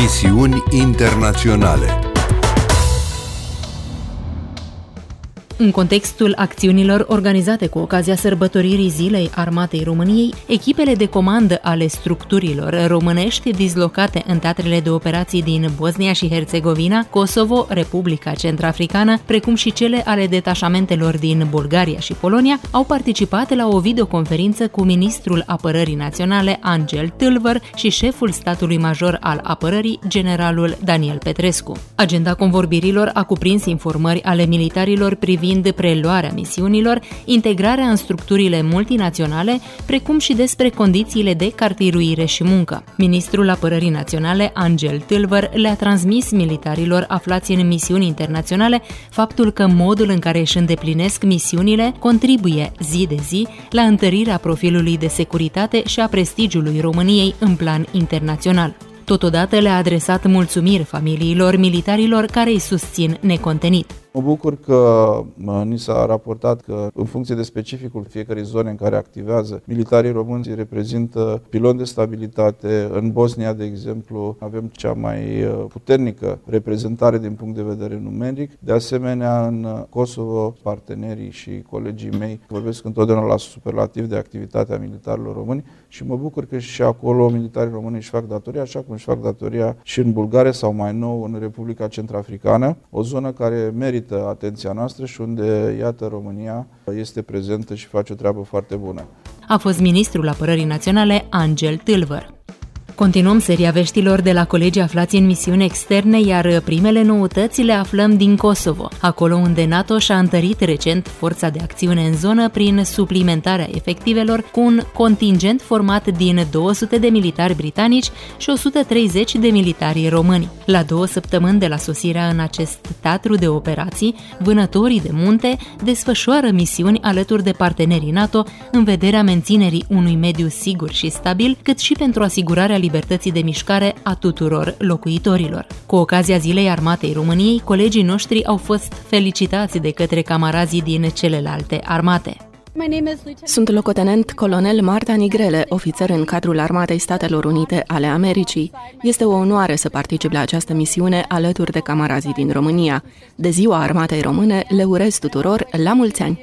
Misiuni internaționale. În contextul acțiunilor organizate cu ocazia sărbătoririi Zilei Armatei României, echipele de comandă ale structurilor românești dislocate în teatrele de operații din Bosnia și Herțegovina, Kosovo, Republica Centrafricană, precum și cele ale detașamentelor din Bulgaria și Polonia, au participat la o videoconferință cu ministrul Apărării Naționale, Angel Tâlvăr, și șeful statului major al apărării, generalul Daniel Petrescu. Agenda convorbirilor a cuprins informări ale militarilor privind preluarea misiunilor, integrarea în structurile multinaționale, precum și despre condițiile de cartiruire și muncă. Ministrul Apărării Naționale, Angel Tâlvăr, le-a transmis militarilor aflați în misiuni internaționale faptul că modul în care își îndeplinesc misiunile contribuie zi de zi la întărirea profilului de securitate și a prestigiului României în plan internațional. Totodată le-a adresat mulțumiri familiilor militarilor care îi susțin necontenit. Mă bucur că ni s-a raportat că, în funcție de specificul fiecărei zone în care activează, militarii români reprezintă pilon de stabilitate. În Bosnia, de exemplu, avem cea mai puternică reprezentare din punct de vedere numeric. De asemenea, în Kosovo, partenerii și colegii mei vorbesc întotdeauna la superlativ de activitatea militarilor români și mă bucur că și acolo militarii români își fac datoria, așa cum își fac datoria și în Bulgaria sau mai nou în Republica Centrafricană, o zonă care merită atenția noastră și unde, iată, România este prezentă și face o treabă foarte bună. A fost ministrul Apărării Naționale, Angel Tâlvăr. Continuăm seria veștilor de la colegii aflați în misiuni externe, iar primele noutăți le aflăm din Kosovo, acolo unde NATO și-a întărit recent forța de acțiune în zonă prin suplimentarea efectivelor cu un contingent format din 200 de militari britanici și 130 de militari români. La 2 săptămâni de la sosirea în acest teatru de operații, vânătorii de munte desfășoară misiuni alături de partenerii NATO în vederea menținerii unui mediu sigur și stabil, cât și pentru asigurarea libertății de mișcare a tuturor locuitorilor. Cu ocazia Zilei Armatei României, colegii noștri au fost felicitați de către camarazii din celelalte armate. Sunt locotenent colonel Marta Nigrele, ofițer în cadrul Armatei Statelor Unite ale Americii. Este o onoare să particip la această misiune alături de camarazii din România. De Ziua Armatei Române le urez tuturor la mulți ani!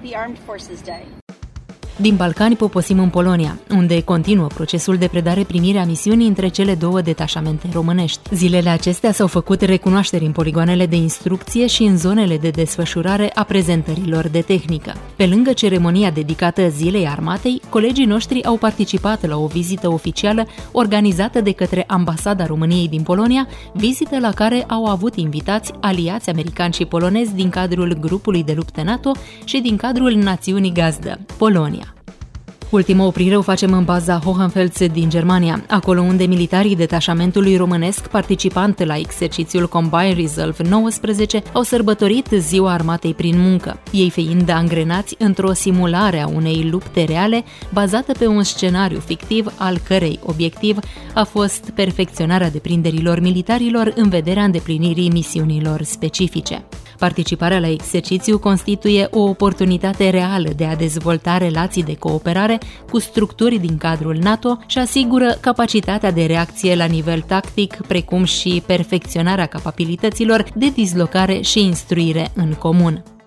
Din Balcani poposim în Polonia, unde continuă procesul de predare-primire a misiunii între cele două detașamente românești. Zilele acestea s-au făcut recunoașteri în poligoanele de instrucție și în zonele de desfășurare a prezentărilor de tehnică. Pe lângă ceremonia dedicată Zilei Armatei, colegii noștri au participat la o vizită oficială organizată de către Ambasada României din Polonia, vizită la care au avut invitați aliați americani și polonezi din cadrul grupului de luptă NATO și din cadrul națiunii gazdă, Polonia. Ultima oprire o facem în baza Hohenfels din Germania, acolo unde militarii detașamentului românesc participant la exercițiul Combined Resolve 19 au sărbătorit Ziua Armatei prin muncă, ei fiind angrenați într-o simulare a unei lupte reale bazată pe un scenariu fictiv, al cărei obiectiv a fost perfecționarea deprinderilor militarilor în vederea îndeplinirii misiunilor specifice. Participarea la exercițiu constituie o oportunitate reală de a dezvolta relații de cooperare cu structuri din cadrul NATO și asigură capacitatea de reacție la nivel tactic, precum și perfecționarea capabilităților de dislocare și instruire în comun.